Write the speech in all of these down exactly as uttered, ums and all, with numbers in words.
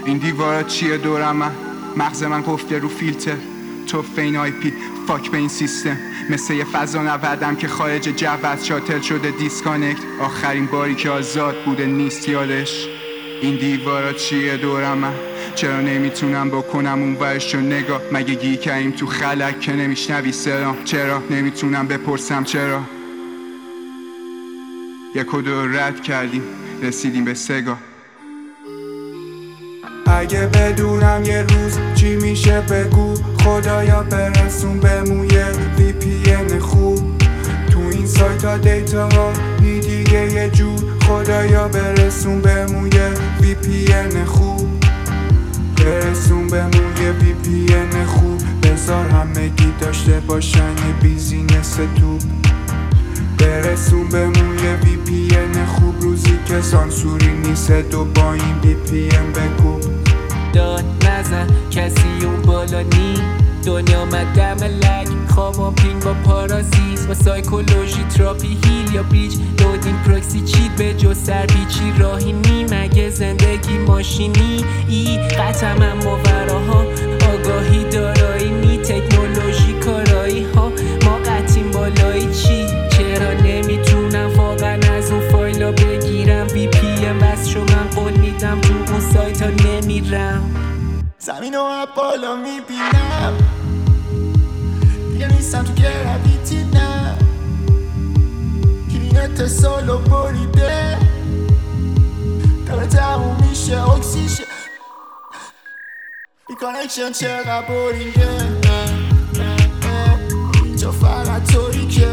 این دیوارا چیه دورم من؟ مغز من قفله رو فیلتر تو فین آی پی فاک به این سیستم، مثل یه فضا نوردم که خارج جو از شاتل شده دیسکانکت. آخرین باری که آزاد بوده نیست یادش. این دیوارا چیه دورم من؟ چرا نمیتونم بکنم اون ورشو نگاه؟ مگه گی کریم تو خلک که نمیشنوی سلام؟ چرا نمیتونم بپرسم چرا؟ یک و دو رد کردیم رسیدیم به سگا. اگه بدونم یه روز چی میشه بگو، خدایا برسون به موی وی پی ان خوب. تو این سایت ها دیتا ها نی دیگه یه جور، خدایا برسون به موی وی پی ان خوب. برسون به موی وی پی ان خوب، بذار همگی داشته باشن یه بیزینس توپ. برسون به موی وی پی ان خوب، روزی که سانسوری نیست و با این وی پی ان بکوب. داد نزن کسی اون بالا نی، دنیا مدم لک خوابم پینگ با پارازیت با سایکولوژی تراپی هیل یا بیچ لودین پروکسی چید به جو سر بیچی راهی نی. مگه زندگی ماشینی ای قطعم اما وراها آگاهی دارایی نی، تکنولوژی کارایی ها ما قطعیم بالایی چی؟ چرا نمیتونم واقعا از اون فایلا بگیرم؟ وی پی ام بس شو من قول میدم تو اون سایت ها نمیرم. زمین و بالا میبینم دیگه نیستم تو گرویتی نه، کلینت سالو بریده داره تموم میشه اکسیژن بی کانکشن چقدر برینگه اینجا فقط تویی که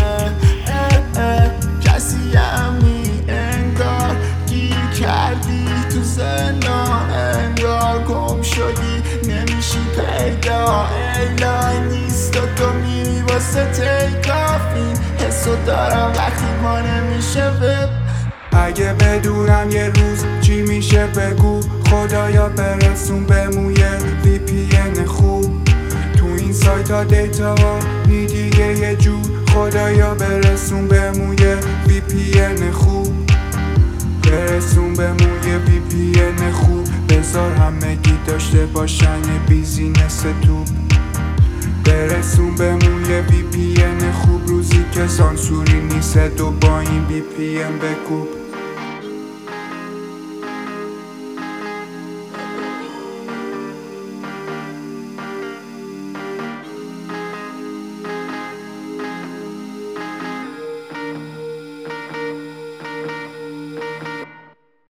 کسی همی انگار گیر کردی تو زندان، انگار گم شدی نمیشی پیدا، ایلای نیست و تو میری واسه تیک آف. این حسو دارم وقتی ما نمیشه وب. اگه بدونم یه روز چی میشه بگو، خدایا برسون به موی وی پی ان خوب. تو این سایت ها دیتا ها نی دیگه یه جور، خدایا برسون به موی وی پی ان خوب. برسون به موی وی پی ان خوب، بذار همگی داشته باشن یه بیزینس توپ. برسون به موی وی پی ان خوب، روزی که سانسوری نیست و با این وی پی ان بکوب.